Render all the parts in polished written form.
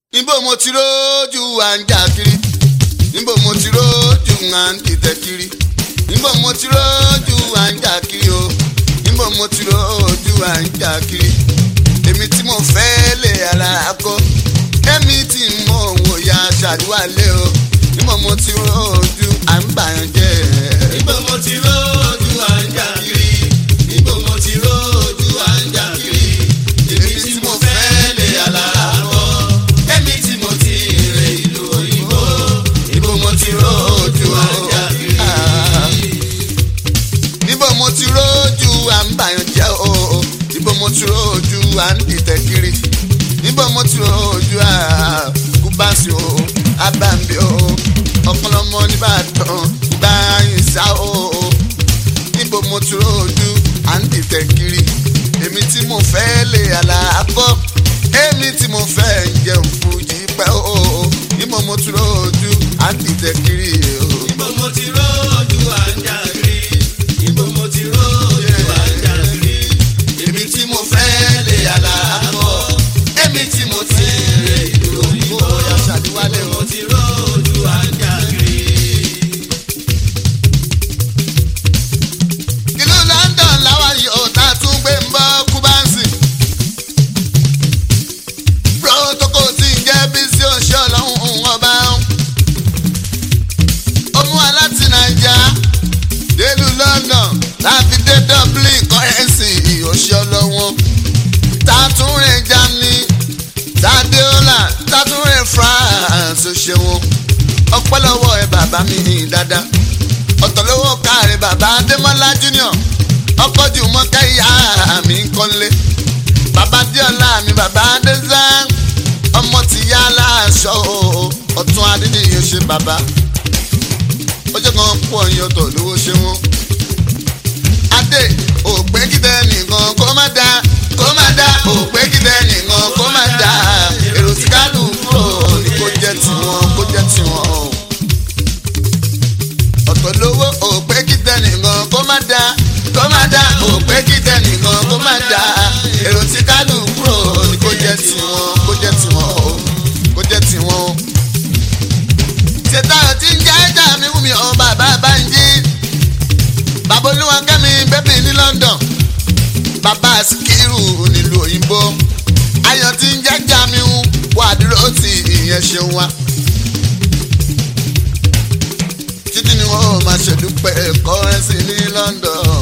Níbo mo ti rójú à ń jà kiri, níbo mo ti rójú à ń dìtẹ̀ kiri, níbo mo ti rójú à ń jà kiri o, níbo mo ti rójú à ń jà kiri. Èmi tí mo fẹ́ lè ara kọ́, èmi tí mo wò ya ṣàdúrálé o, níbo mo ti rójú à ń bàyàn jẹ́. Níbo mo ti rójú à ń jà kiri, níbo mo ti rójú à ń jà kiri. Èmi tí mo fẹ́ lè ara kọ́, èmi tí mo ti rè ìlú òyìnbó, níbo mo ti rójú à ń jà kiri. Níbo mo ti rójú à ń bàyàn jẹ́ o, níbo mo ti rójú à ń dìtẹ̀ kiri, níbo mo ti rójú à kúbáṣì o, abàmì o, ọ̀pọ̀lọmọ nìbàdàn ìgbà ìsá o, níbo mo ti rójú à ń dìtẹ̀ kiri. Èmi tí mo fẹ́ lè àlàkọ́, èmi tí mo fẹ́ jẹun fújì pẹ́ o, níbo mo ti rójú à ń dìtẹ̀ kiri o. Níbo mo ti rójú à ń jà kiri, níbo mo ti rójú à ń jà kiri. Èmi tí mo fẹ́ lè àlàkọ́, èmi tí mo ti rè ìlú òyìnbó, ṣàdíwálé mo ti rójú à ń jà kiri. ìlú London láwa yìí ó ta tún gbé ń bọ́ kúbánsì. protocol ti ń jẹ́ bí sí oṣù ọlọ́run ọba. ó mú wa láti Naija délùú London láfi dé Dublin currency oṣù ọlọ́wọ́n. ta tún rìn Germany, ta dé Holland, ta tún rìn France ó ṣe wọn. ọpẹ́ lọ́wọ́ ẹ bàbá mi ní dáadáa. ọ̀tọ̀ lówó káàrí bàbá Adémọ́lá Junior, ọkọ̀ jù mọ́ káyà mi ń kọ́lé. bàbá Díọ̀lá mi bàbá Adézá, ọmọ ti yá láàṣọ ọ̀tún Adédìyẹ ṣe bàbá. ọjọ́ kan pọ̀ yín ọ̀tọ̀ lówó ṣe wọ́n. Adé òpé kídẹ́ nìkan kó má dá, kó má dá, òpé kídẹ́ nìkan kó má dá. èrò tí kálukú ò ní kó jẹ́ tiwọn, kó jẹ́ tiwọn. ọ̀tọ̀ lówó òpé kídẹ́ nìkan kó má dá, kó má dá, òpé kídẹ́ nìkan kó má dá. èrò tí kálukú ò ní kó jẹ́ tiwọn, kó jẹ́ tiwọn o, kó jẹ́ tiwọn o. ṣètò tí ń jẹ́ ẹja mi wù mí ọ̀ bàbá Bánjí, bàbá Olúwakẹ́mi bẹ́bí ní London, bàbá Síkírù nílùú òyìnbó, ayọ̀ tí ń jẹ́ Jamiu wà dúró tí ìyẹn ṣe wá. títí ni wọ́n máa ṣèdúpẹ́ kọ́rẹ́nsì ní London.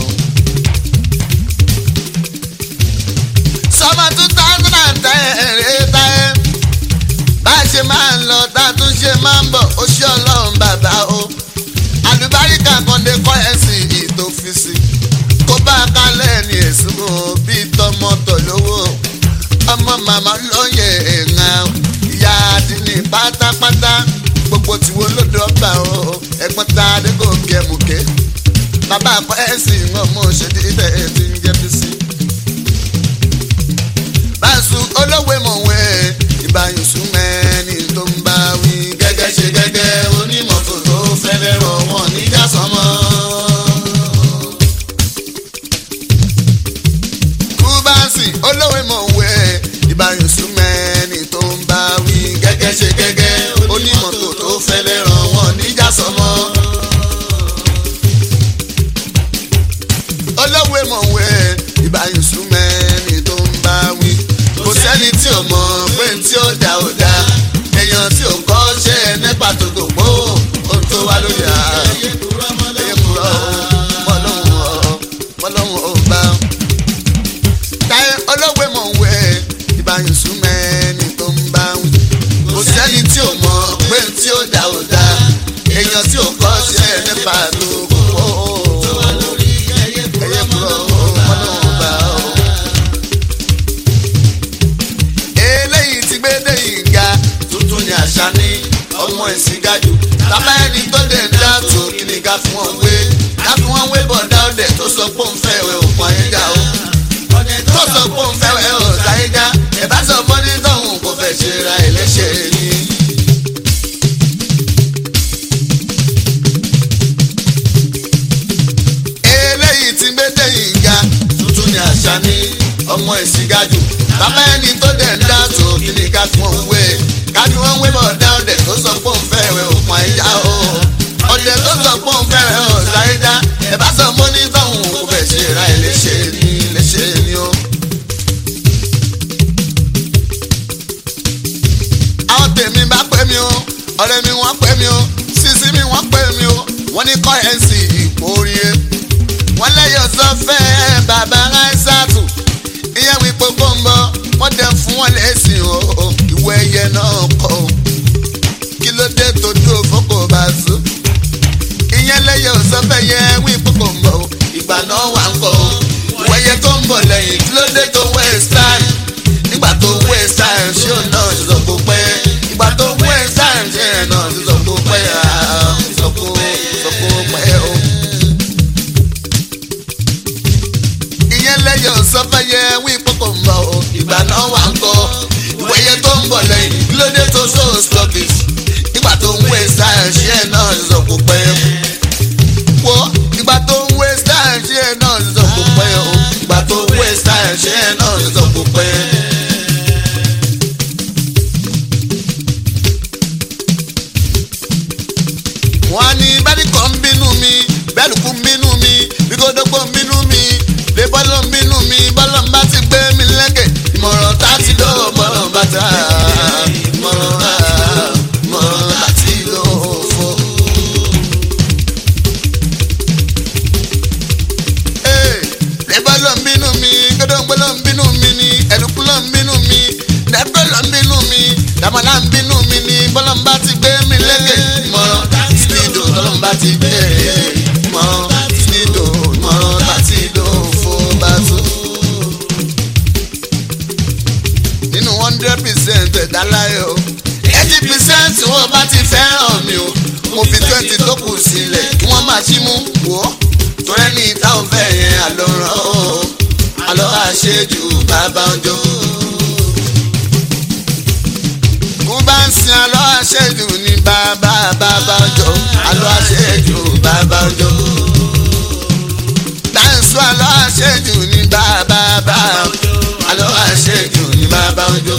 sọ́mọ 2010 rèé táyé, bá a ṣe máa ń lọ tá a tún ṣe máa ń bọ̀ ó ṣe Ọlọ́run bàbá o. àlùbáríkà kan dé kọ́rẹ́nsì ìtòfìsì, kó bá a kálẹ̀ ní èsùn bíi tọmọtò lówó. ọmọ màmá lóye èèyàn ìyá àdínní pátápátá, gbogbo tiwo lódò ọba o, ẹ̀gbọ́n ta adégòkè mùké. bàbá kọ́rẹ́nsì ọmọ òṣèdí ilẹ̀ ti ń jẹ́ bísí. báṣu olówó mọ̀wé ìbáyùsù mẹ́ni tó ń bá wí. Gẹ́gẹ́ ṣe gẹ́gẹ́ onímọ̀tò tó fẹ́ lẹ́rọ̀ wọn níjà sọmọ́. kúbánsì olówó mọ̀wé ìbáyùsù mẹ́ni tó ń bá wí. Gẹ́gẹ́ ṣe gẹ́gẹ́ onímọ̀tò tó fẹ́ lẹ́rọ̀ wọn níjà sọmọ́. olówó mọ̀wé ìbáyùsù mẹ́ni tó ń bá wí. kò sẹ́ni tí ò mọ̀ pé tí ó dá ò dá, èèyàn tí ò kọ́ ṣe é nípa tó gbogbo ohun tó wá lórí Ẹyẹ kúrọ́ mọ́ ẹyẹ lọ́wọ́ kúrọ́ mọ́lọ́hún ọba. táyé olówó mọ̀wé ìbáyùsù mẹ́ni tó ń bá wí. kò sẹ́ni tí ò mọ̀ pé tí ó dá ò dá, èèyàn tí ò kọ́ ṣe é nípa tó gbogbo tó wà lórí ẹyẹ kúrọ́ ẹyẹ mọ́ kúrọ́ lọ́wọ́ mọ́lọ́hún ọba. eléyìí ti gbé dé ìga tuntun ní àṣà ní ọmọ ìsìngájò. bàbá ẹni tó dé ń dá tó kí ni ká fún wọn wé, ká fún wọn wé bọ̀dá ọ̀dẹ̀ tó sọ pé òun fẹ́ wẹ̀ òkun ayéga o, tó sọ pé òun fẹ́ wẹ̀ òkun ayéga. ẹ̀ bá sọ fún ní tọ̀hún kò fẹ́ ṣe ra ẹlẹ́ṣẹ̀ ni. eléyìí ti gbé dé ìga tuntun ní àṣà ní ọmọ ìsìngájò. bàbá ẹni tó dẹ̀ ń dá tó kí ni ká fún wọn wé, ká sọ pé òun fẹ́rẹ̀ òpin ẹja o ọdẹ tó sọ pé òun fẹ́rẹ̀ ọ̀sáyédá ẹ bá sọ mọ́ ní tọ́hún kò fẹ́ ṣe ra ẹ̀ léṣe ni o. àwọn tèmi bá pè mí o ọ̀rẹ́ mi wọ́n pè mí o sísí mi wọ́n pè mí o wọ́n ní kọ́rẹ́ǹsì ìkórè wọ́n lẹ́yọ̀ sọ́fẹ́ bàbá ráìsàtù ìyẹn wí gbogbo ń bọ̀ wọ́n dẹ̀ fún wọn lẹ́sìn o ìwé ẹyẹ náà kọ́ o kí ló dé tó dúró fọ́kọ̀ bá so ìyẹn lẹ́yọ̀ sọ́fẹ́ yẹn wí gbogbo ń bọ̀ o ìgbà náà wà ń kọ́ o ìwé ẹyẹ tó ń bọ̀ lẹ́yìn kí ló dé tó waste time nígbà tó waste time ṣé ò náà ṣe sọ kó pẹ́ ìgbà tó waste time ṣé ẹ̀ náà ṣe sọ kó pẹ́ sọ kó pẹ́ o. ìyẹn lẹ́yọ̀ sọ́fẹ́ yẹn wí gbogbo ń bọ̀ o ìgbà náà wà ń kọ́ ìwé ẹyẹ tó ń bọ̀ lẹ́yìn kí ló dé tó so sluggish nígbà tó ń waste time ṣé ẹ̀ náà ṣe sọ kó pẹ́ wo ìgbà tó ń waste time ṣé ẹ̀ náà ṣe sọ kó pẹ́ o ìgbà tó ń waste time ṣé ẹ̀ náà ṣe sọ kó pẹ́. wọ́n á ní bẹ́ẹ̀dìkọ̀ ń bínú mi bẹ́ẹ̀lùkù ń bínú mi bíkódógbò ń bínú mi lébọ́lọ́ ń bínú mi bọ́lọ́ ń bá ti gbé mi lẹ́gẹ̀ ìmọ̀ràn tá ti lò mọ̀ràn bá ta mọ̀ràn tá ti lò fò. lébọ́lọ́ ń bínú mi kódógbò ló ń bínú mi ni ẹ̀lùkù ló ń bínú mi lẹ́gbẹ́ ló ń bínú mi dàmọ́lá ń bínú mi ni bọ́lọ́ ń bá ti gbé mi lẹ́gẹ̀ ìmọ̀ràn sídò tọ́lọ́n bá ti gbé ìmọ̀ràn sídò ìmọ̀ràn tá ti lò fò bá tó. nínú 100% ẹ̀dá láyé o 80% tí wọ́n bá ti fẹ́ràn mi o mo fi 20 tó kù sílẹ̀ kí wọ́n máa ṣí mú wò ó torẹ́ ní táwọn fẹ́ yẹn àlọ́ràn o àlọ́ àṣejù bàbá ọjọ́. mo bá ń sin àlọ́ àṣejù ní bàbá ọjọ́ àlọ́ àṣejù bàbá ọjọ́. bá ń sọ àlọ́ àṣejù ní bàbá àlọ́ àṣejù ní bàbá ọjọ́.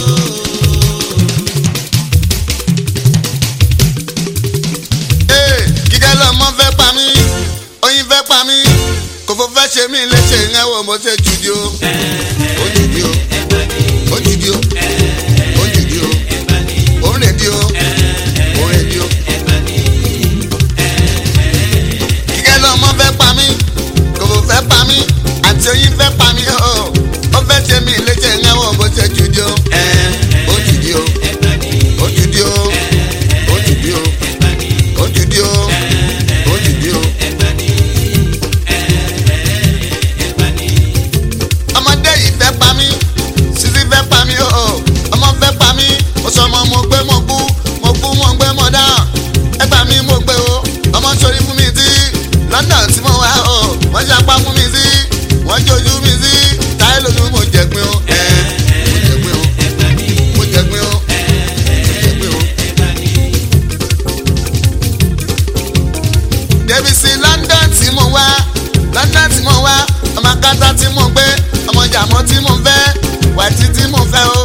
kíkẹ́ lọ́mọ fẹ́ pa mí oyin fẹ́ pa mí kòfó fẹ́ ṣe mí léṣe ìyẹn wo mo ṣe jùdí o ó jùdí o ó jùdí o ó jùdí o ó ń rèdí o ó ń rèdí o. kíkẹ́ lọ́mọ fẹ́ pa mí kòfó fẹ́ pa mí àti oyin fẹ́ pa mí o ó fẹ́ ṣe mí léṣe ìyẹn wo mo ṣe jùdí o ó jùdí o ó jùdí o ó jùdí o ó jùdí o ó jùdí o. ọmọdé yìí fẹ́ pa mí sísí fẹ́ pa mí o ọmọ fẹ́ pa mí mo sọ ọmọ mo gbé mo kú mo gbé mo dáhùn ẹgbàá mi mo gbé o ọmọ sori fún mi sí London tí mo wá o wọ́n ṣapá fún mi sí wọ́n jojú mi sí táyé lójú mo jẹ̀gbin o mo jẹ̀gbin o mo jẹ̀gbin o mo jẹ̀gbin o. débi sí London tí mo wá ọmọ akátá tí mo gbé ọmọ jàmọ́ tí mo fẹ́ wàtí tí mo fẹ́ o